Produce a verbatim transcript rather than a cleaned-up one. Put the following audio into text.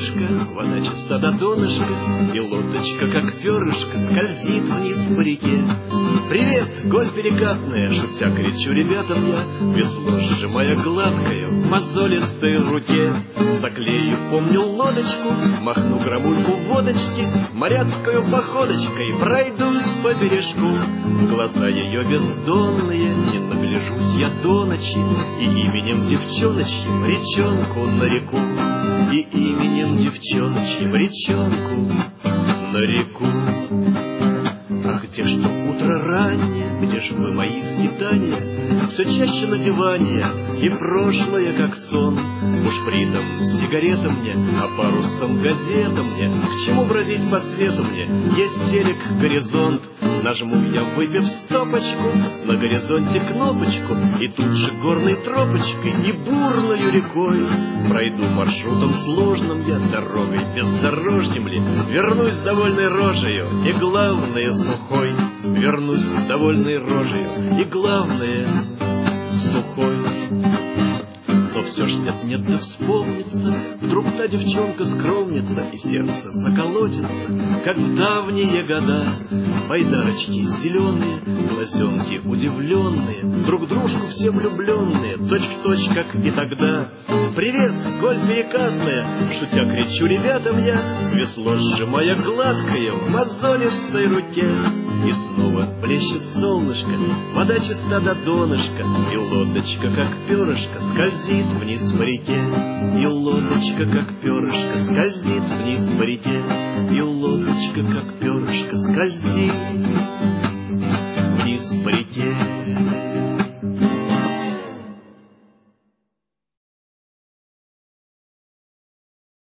солнышко, вода чиста до донышка, и лодочка, как перышко, скользит вниз по реке. Привет, голь перекатная, шутя кричу ребятам я, весло сжимая гладкое в мозолистой руке. Заклею, помню, лодочку, махну громульку водочки, моряцкую походочкой пройдусь по бережку. Глаза ее бездонные, не нагляжусь я до ночи, и именем девчоночьим речонку нареку, и именем девчоночьим речонку нареку. Ах, где ж то утро раннее, где ж вы мои скитания, все чаще на диване, и прошлое как сон. Уж притом сигарета мне, а парусом газета мне, к чему бродить по свету мне, есть телек, горизонт. Нажму я, выпив стопочку, на горизонте кнопочку, и тут же горной тропочкой и бурною рекой пройду маршрутом сложным я, дорогой бездорожьем ли, вернусь с довольной рожею, и главное сухой, вернусь с довольной рожею, и главное сухой. Но все ж нет-нет да вспомнится, вдруг та девчонка скромница, и сердце заколотится, как в давние года. Байдарочки зеленые, глазенки удивленные, друг дружку все влюбленные, точь-в-точь, как и тогда. Привет, голь перекатная, шутя кричу ребятам я, весло сжимая гладкое в мозолистой руке. И снова блещет солнышко, вода чиста до донышка, и лодочка, как перышко, скользит вниз по реке. И лодочка, как перышко, скользит вниз по реке. И лодочка, как перышко, скользит вниз по реке.